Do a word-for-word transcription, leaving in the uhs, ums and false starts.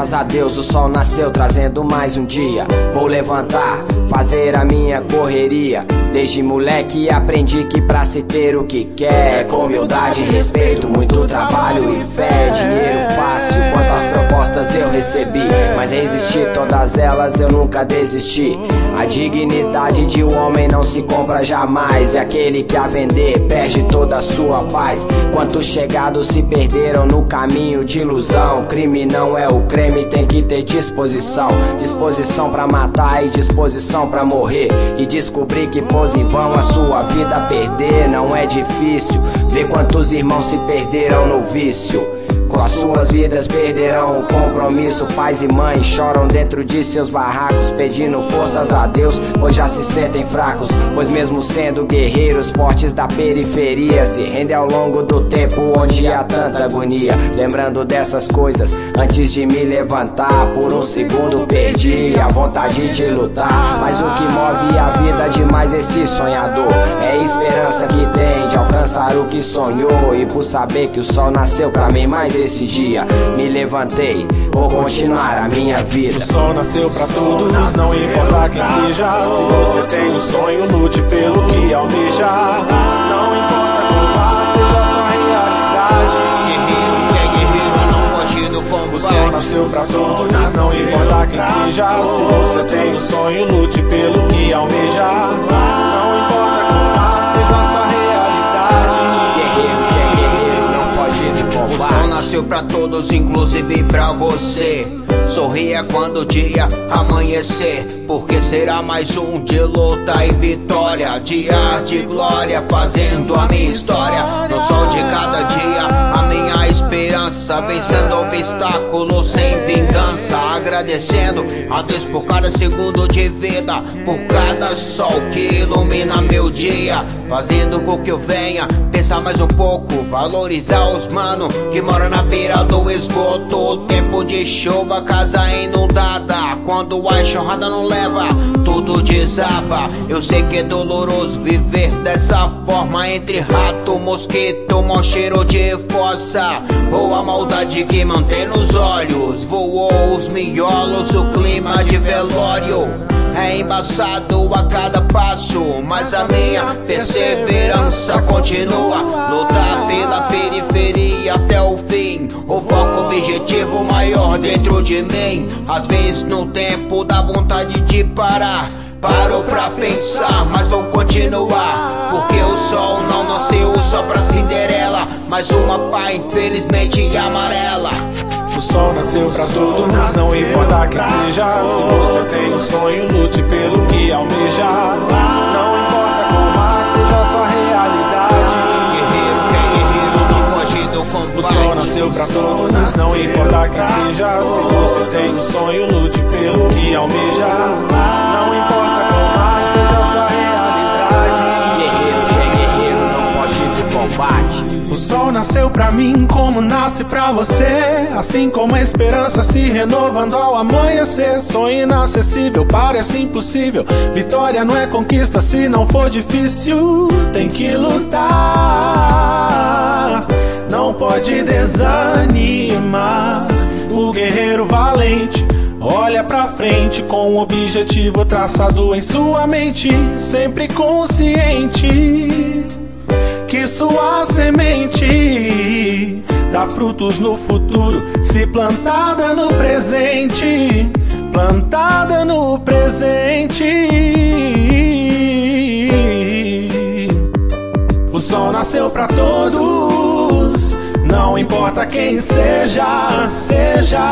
Graças a Deus o sol nasceu trazendo mais um dia. Vou levantar, fazer a minha correria. Desde moleque aprendi que pra se ter o que quer, com humildade e respeito, muito trabalho e fé. Dinheiro fácil, quantas propostas eu recebi, mas resisti todas elas, eu nunca desisti. A dignidade de um homem não se compra jamais, e aquele que a vender perde toda a sua paz. Quantos chegados se perderam no caminho de ilusão. Crime não é o creme, tem que ter disposição. Disposição pra matar e disposição pra morrer, e descobrir que pôs em vão a sua vida perder. Não é difícil ver quantos irmãos se perderam no vício. Com as suas vidas perderão o compromisso. Pais e mães choram dentro de seus barracos, pedindo forças a Deus, pois já se sentem fracos. Pois mesmo sendo guerreiros fortes da periferia, se rendem ao longo do tempo onde há tanta agonia. Lembrando dessas coisas, antes de me levantar, por um segundo perdi a vontade de lutar. Mas o que move a vida demais esse sonhador é a esperança que tem de alcançar o que sonhou. E por saber que o sol nasceu pra mim mais esse dia, me levantei, vou continuar a minha vida. O sol nasceu pra todos, não importa quem seja. Se você tem um sonho, lute pelo que almeja. Não importa como seja sua realidade. Guerreiro que é guerreiro, não foge do combate. O sol nasceu pra todos, não importa quem seja. Se você tem um sonho, lute pelo que almeja. Não importa como seja sua realidade. Guerreiro que é guerreiro, não foge do combate. O sol nasceu pra todos, inclusive pra você. Sorria quando o dia amanhecer, porque será mais um de luta e vitória. Dia de glória, fazendo a minha história. No sol de cada dia, a minha esperança, vencendo obstáculos sem vingança. Agradecendo a Deus por cada segundo de vida, por cada sol que ilumina meu dia, fazendo com que eu venha pensar mais um pouco, valorizar os mano que moram na beira do esgoto. Tempo de chuva, casa inundada, quando a enxurrada não leva, tudo desaba. Eu sei que é doloroso viver dessa forma, entre rato, mosquito, mau cheiro de fossa, ou a maldade que mantém nos olhos. Voou os miolos, o clima de velório é embaçado a cada passo, mas a minha perseverança continua. Lutar pela periferia até o fim, o foco, objetivo maior dentro de mim. Às vezes no tempo dá vontade de parar, paro pra pensar, mas vou continuar. Porque o sol não nasceu só pra Cinderela, mas uma pá infelizmente amarela. O sol nasceu pra todos, não importa quem seja. Se você tem um sonho, lute pelo que almeja. Não importa como seja sua realidade. Guerreiro que é guerreiro, não foge do combate. O sol nasceu pra todos, não importa quem seja. Se você tem um sonho, lute pelo que almeja. Não importa como seja sua realidade. Guerreiro que é guerreiro, não foge do combate. O sol nasceu pra mim como nasce pra você, assim como a esperança se renovando ao amanhecer. Sonho inacessível, parece impossível. Vitória não é conquista se não for difícil. Tem que lutar, não pode desanimar. O guerreiro valente olha pra frente com um objetivo traçado em sua mente, sempre consciente que sua semente dá frutos no futuro, se plantada no presente, plantada no presente. O sol nasceu pra todos, não importa quem seja, seja.